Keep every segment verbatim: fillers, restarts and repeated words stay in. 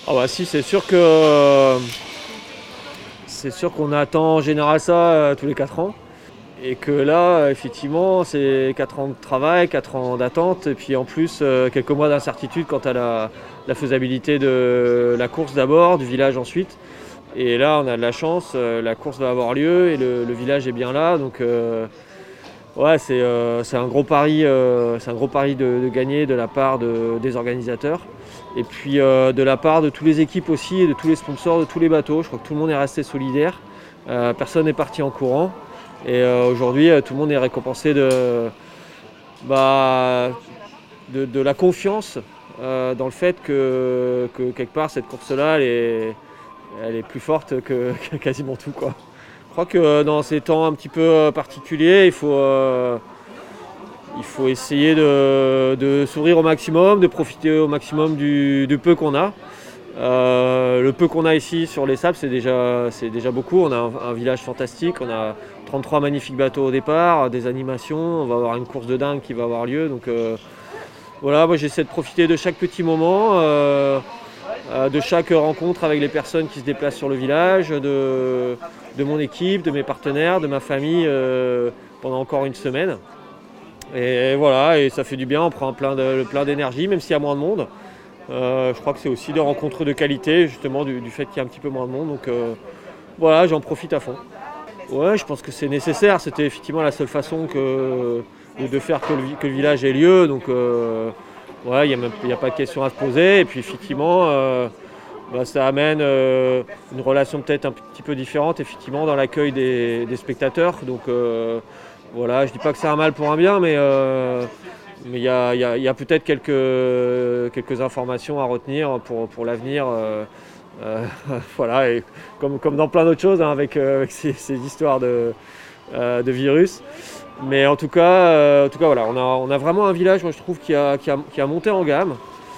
Ah bah si, c'est sûr que c'est sûr qu'on attend en général ça euh, tous les quatre ans. Et que là, effectivement, c'est quatre ans de travail, quatre ans d'attente, et puis en plus euh, quelques mois d'incertitude quant à la, la faisabilité de la course d'abord, du village ensuite. Et là, on a de la chance, euh, la course va avoir lieu et le, le village est bien là. Donc euh, ouais, c'est euh, c'est un gros pari, euh, c'est un gros pari de, de gagner de la part de- des organisateurs. Et puis euh, de la part de toutes les équipes aussi, et de tous les sponsors, de tous les bateaux. Je crois que tout le monde est resté solidaire. Euh, personne n'est parti en courant. Et euh, aujourd'hui, euh, tout le monde est récompensé de, bah, de, de la confiance euh, dans le fait que, que quelque part cette course-là, elle est, elle est plus forte que, que quasiment tout, quoi. Je crois que dans ces temps un petit peu euh, particuliers, il faut, euh, il faut essayer de, de sourire au maximum, de profiter au maximum du, du peu qu'on a. Euh, le peu qu'on a ici sur les sables, c'est déjà, c'est déjà beaucoup. On a un, un village fantastique, on a trente-trois magnifiques bateaux au départ, des animations, on va avoir une course de dingue qui va avoir lieu. Donc euh, voilà, moi j'essaie de profiter de chaque petit moment, euh, euh, de chaque rencontre avec les personnes qui se déplacent sur le village, de, de mon équipe, de mes partenaires, de ma famille euh, pendant encore une semaine. Et voilà, et ça fait du bien, on prend plein de, plein d'énergie, même s'il y a moins de monde. Euh, je crois que c'est aussi des rencontres de qualité, justement, du, du fait qu'il y a un petit peu moins de monde. Donc euh, voilà, j'en profite à fond. Ouais, je pense que c'est nécessaire. C'était effectivement la seule façon que, de faire que le, que le village ait lieu. Donc euh, ouais, il n'y a, a pas de question à se poser. Et puis effectivement, euh, bah, ça amène euh, une relation peut-être un petit peu différente, effectivement, dans l'accueil des, des spectateurs. Donc euh, voilà, je dis pas que c'est un mal pour un bien, mais euh, mais il y a, y a- y a peut-être quelques, quelques informations à retenir pour, pour l'avenir. euh, euh, voilà, et comme, comme dans plein d'autres choses, hein, avec, euh, avec ces, ces histoires de, euh, de virus. Mais en tout cas, euh, en tout cas voilà, on a, on a vraiment un village, moi je trouve, qui a, qui a, qui a monté en gamme.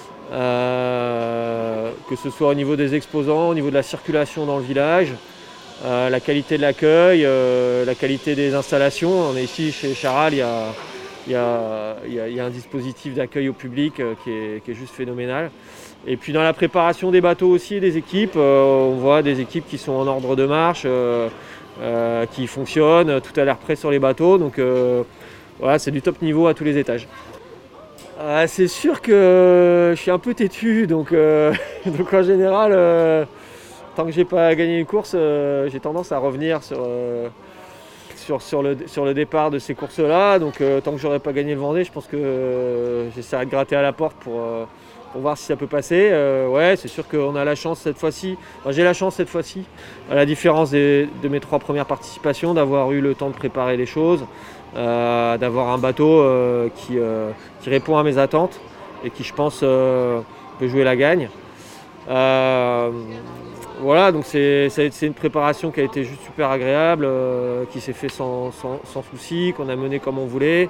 Euh, que ce soit au niveau des exposants, au niveau de la circulation dans le village, euh, la qualité de l'accueil, euh, la qualité des installations. On est ici chez Charal, il y a, il y a, il y a- il y a un dispositif d'accueil au public euh, qui est, qui est juste phénoménal. Et puis dans la préparation des bateaux aussi, des équipes, euh, on voit des équipes qui sont en ordre de marche, euh, euh, qui fonctionnent, tout a l'air prêt sur les bateaux. Donc euh, voilà, c'est du top niveau à tous les étages. Ah, c'est sûr que je suis un peu têtu, donc, euh, donc en général, euh, tant que j'ai pas gagné une course, euh, j'ai tendance à revenir sur, euh, sur, sur, le, sur le départ de ces courses-là. Donc euh, tant que j'aurais pas gagné le Vendée, je pense que euh, j'essaierai de gratter à la porte pour, euh, pour voir si ça peut passer. Euh, ouais, c'est sûr qu'on a la chance cette fois-ci, enfin, j'ai la chance cette fois-ci, à la différence des- de mes trois premières participations, d'avoir eu le temps de préparer les choses, euh, d'avoir un bateau euh, qui, euh, qui répond à mes attentes et qui, je pense, euh, peut jouer la gagne. Euh, voilà, donc c'est, c'est- c'est une préparation qui a été juste super agréable, euh, qui s'est fait sans, sans, sans souci, qu'on a mené comme on voulait.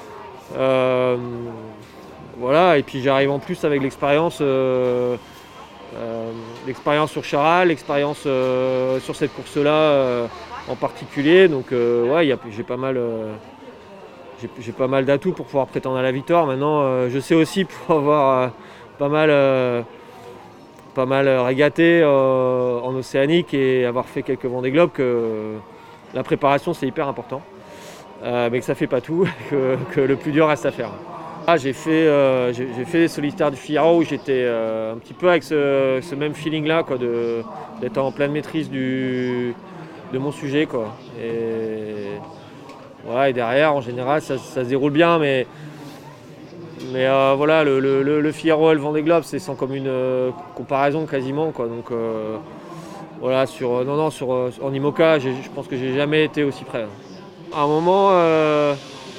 Euh, voilà, et puis j'arrive en plus avec l'expérience, euh, euh, l'expérience sur Charal, l'expérience euh, sur cette course-là euh, en particulier. Donc euh, ouais, y a- j'ai pas mal, euh, j'ai, j'ai pas mal d'atouts pour pouvoir prétendre à la victoire. Maintenant, euh, je sais aussi pour avoir euh, pas mal. euh, pas mal régaté euh, en océanique et avoir fait quelques Vendée Globe que euh, la préparation c'est hyper important, euh, mais que ça fait pas tout, que, que le plus dur reste à faire. Ah, j'ai fait, euh, j'ai, j'ai fait les solitaires du Figaro où j'étais euh, un petit peu avec ce, ce même feeling là quoi, de, d'être en pleine maîtrise du, de mon sujet quoi. Et, ouais, et derrière en général ça, ça se déroule bien, mais Mais euh, voilà, le, le, le, le Figaro et le Vendée Globe, c'est sans commune euh, comparaison quasiment, quoi. Donc euh, voilà, sur euh, non non sur euh, en IMOCA, j'ai- je pense que j'ai jamais été aussi près. À un moment, euh,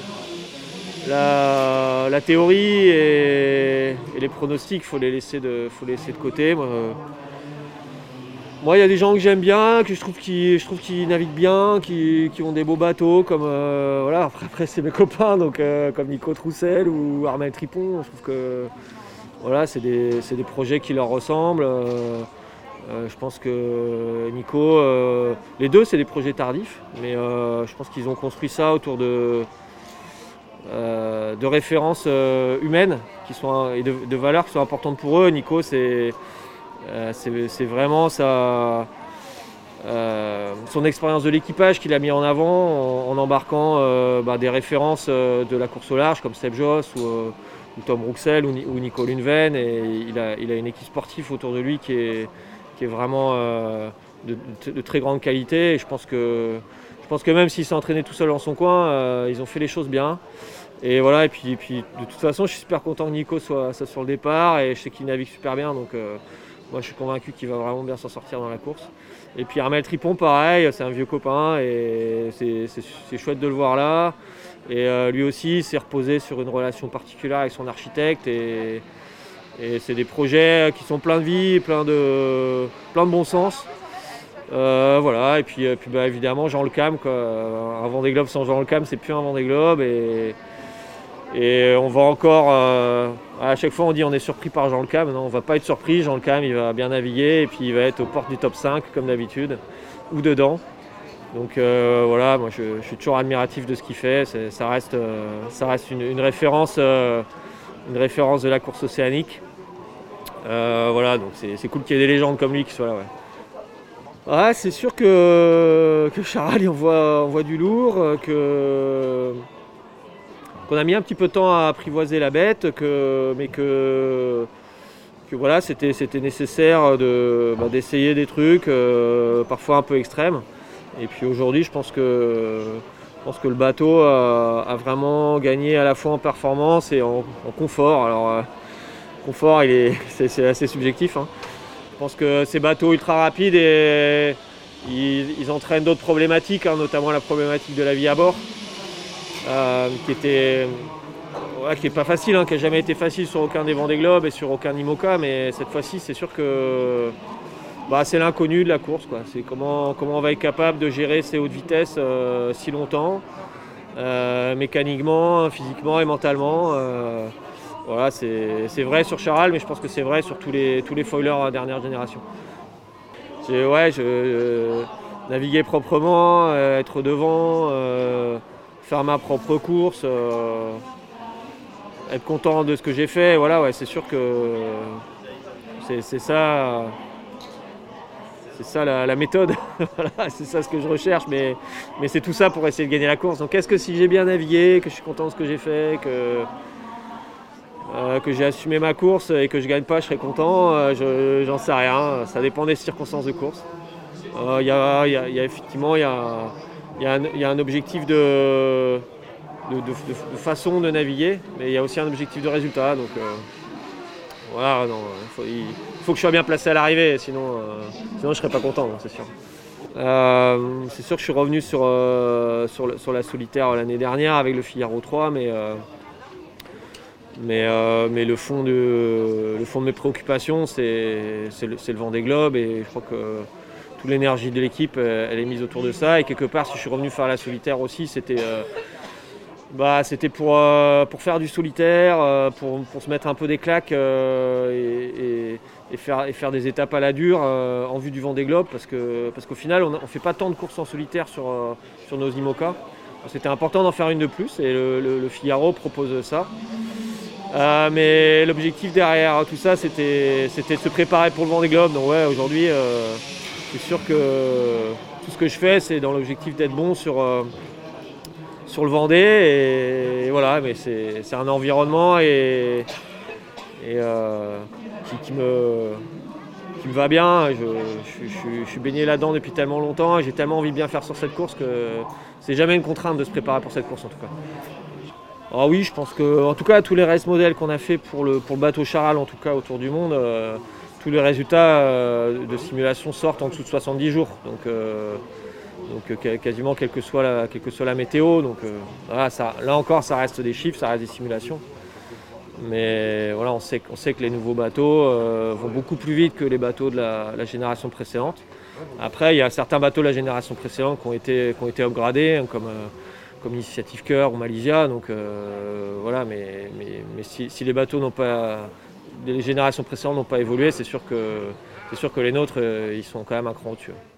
la, la théorie et, et les pronostics, faut les laisser de, faut les laisser de côté. Moi, euh, moi, il y a des gens que j'aime bien, que je trouve qui, je trouve qu'ils naviguent bien, qui, qui ont des beaux bateaux, comme euh, voilà. Après, après, c'est mes copains, donc euh, comme Nico Troussel ou Armel Tripon. Je trouve que voilà, c'est des, c'est des projets qui leur ressemblent. Euh, euh, je pense que Nico, euh, les deux, c'est des projets tardifs, mais euh, je pense qu'ils ont construit ça autour de, euh, de références euh, humaines qui sont, et de, de valeurs qui sont importantes pour eux. Nico, c'est Euh, c'est, c'est vraiment sa, euh, son expérience de l'équipage qu'il a mis en avant en, en embarquant euh, bah, des références euh, de la course au large comme Seb Joss ou, euh, ou Tom Rouxel ou, ou Nico Lundven. Et il a, il a une équipe sportive autour de lui qui est, qui est vraiment euh, de, de, de très grande qualité. Et je pense que, je pense que même s'il s'est entraîné tout seul dans son coin, euh, ils ont fait les choses bien. Et voilà, et puis, et puis de toute façon, je suis super content que Nico soit, soit sur le départ et je sais qu'il navigue super bien. Donc euh, moi, je suis convaincu qu'il va vraiment bien s'en sortir dans la course. Et puis Armel Tripon, pareil, c'est un vieux copain et c'est, c'est, c'est chouette de le voir là. Et euh, lui aussi, il s'est reposé sur une relation particulière avec son architecte. Et, et c'est des projets qui sont pleins de vie, pleins de, plein de bon sens. Euh, voilà, et puis, et puis bah, évidemment Jean Le Cam, quoi. Un Vendée Globe sans Jean Le Cam, c'est plus un Vendée Globe. Et, et on va encore, euh, à chaque fois on dit on est surpris par Jean Le Cam, non, on va pas être surpris, Jean Le Cam il va bien naviguer et puis il va être aux portes du top cinq comme d'habitude, ou dedans. Donc euh, voilà, moi je, je suis toujours admiratif de ce qu'il fait, c'est, ça reste, euh, ça reste une, une, référence, euh, une référence de la course océanique. Euh, voilà, donc c'est, c'est cool qu'il y ait des légendes comme lui qui soient là. Ouais. Ouais, c'est sûr que, que Charal il envoie, envoie du lourd, que... qu'on a mis un petit peu de temps à apprivoiser la bête, que, mais que, que voilà, c'était, c'était nécessaire de, bah, d'essayer des trucs, euh, parfois un peu extrêmes. Et puis aujourd'hui, je pense que, je pense que le bateau a, a vraiment gagné à la fois en performance et en, en confort. Alors, euh, confort, il est, c'est, c'est assez subjectif, hein. Je pense que ces bateaux ultra rapides, et, ils, ils entraînent d'autres problématiques, hein, notamment la problématique de la vie à bord. Euh, qui était ouais, qui est pas facile, hein, qui n'a jamais été facile sur aucun des Vendée Globe et sur aucun IMOCA, mais cette fois-ci c'est sûr que bah, c'est l'inconnu de la course, quoi. C'est comment, comment on va être capable de gérer ces hautes vitesses euh, si longtemps, euh, mécaniquement, physiquement et mentalement. Euh, voilà, c'est, c'est vrai sur Charal, mais je pense que c'est vrai sur tous les, tous les foilers dernière génération. C'est, ouais, je, euh, naviguer proprement, euh, être devant, euh, faire ma propre course, euh, être content de ce que j'ai fait, voilà, ouais, c'est sûr que c'est, c'est ça, c'est ça la, la méthode, voilà, c'est ça ce que je recherche, mais, mais c'est tout ça pour essayer de gagner la course. Donc est-ce que si j'ai bien navigué, que je suis content de ce que j'ai fait, que, euh, que j'ai assumé ma course et que je gagne pas, je serai content, euh, je, j'en sais rien, ça dépend des circonstances de course. Il euh, y, a, y, a, y a effectivement, il y a, y, a y a un objectif de De, de, de façon de naviguer, mais il y a aussi un objectif de résultat. Donc euh, voilà, non, faut, il faut que je sois bien placé à l'arrivée, sinon, euh, sinon je ne serais pas content, hein, c'est sûr. Euh, c'est sûr que je suis revenu sur, euh, sur, le, sur la solitaire l'année dernière avec le Figaro trois, mais, euh, mais, euh, mais le, fond de, le fond de mes préoccupations, c'est, c'est, le, c'est le Vendée Globe, et je crois que toute l'énergie de l'équipe, elle est mise autour de ça. Et quelque part, si je suis revenu faire la solitaire aussi, c'était... Euh, Bah, c'était pour, euh, pour faire du solitaire, euh, pour, pour se mettre un peu des claques euh, et, et, et, faire, et faire des étapes à la dure euh, en vue du Vendée Globe, parce, que, parce qu'au final on ne fait pas tant de courses en solitaire sur, euh, sur nos IMOCA. C'était important d'en faire une de plus et le, le, le Figaro propose ça. Euh, mais l'objectif derrière tout ça, c'était, c'était de se préparer pour le Vendée Globe. Donc ouais, aujourd'hui, euh, c'est sûr que tout ce que je fais, c'est dans l'objectif d'être bon sur... Euh, sur le Vendée, et, et voilà, mais c'est, c'est un environnement et, et euh, qui, qui, me, qui me va bien. Je, je, je, je suis baigné là-dedans depuis tellement longtemps et j'ai tellement envie de bien faire sur cette course que c'est jamais une contrainte de se préparer pour cette course en tout cas. Alors oui, je pense que en tout cas tous les race modèles qu'on a fait pour le, pour le bateau Charal, en tout cas autour du monde, euh, tous les résultats euh, de simulation sortent en dessous de soixante-dix jours. Donc, euh, Donc quasiment quelle que soit la, quelle que soit la météo. Donc euh, voilà, ça, là encore ça reste des chiffres, ça reste des simulations. Mais voilà, on sait, on sait que les nouveaux bateaux euh, vont beaucoup plus vite que les bateaux de la, la génération précédente. Après, il y a certains bateaux de la génération précédente qui ont été, qui ont été upgradés, hein, comme, euh, comme Initiative Cœur ou Malaysia. Donc euh, voilà, mais, mais, mais si, si les bateaux n'ont pas, les générations précédentes n'ont pas évolué, c'est sûr que, c'est sûr que les nôtres, euh, ils sont quand même un cran au-dessus.